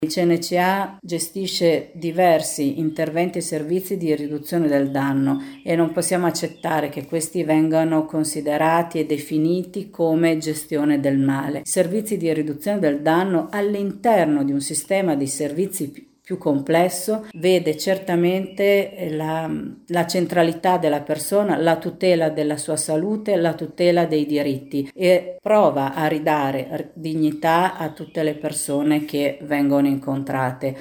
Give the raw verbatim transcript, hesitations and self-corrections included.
Il C N C A gestisce diversi interventi e servizi di riduzione del danno e non possiamo accettare che questi vengano considerati e definiti come gestione del male. Servizi di riduzione del danno all'interno di un sistema di servizi più complesso vede certamente la, la centralità della persona, la tutela della sua salute, la tutela dei diritti e prova a ridare dignità a tutte le persone che vengono incontrate.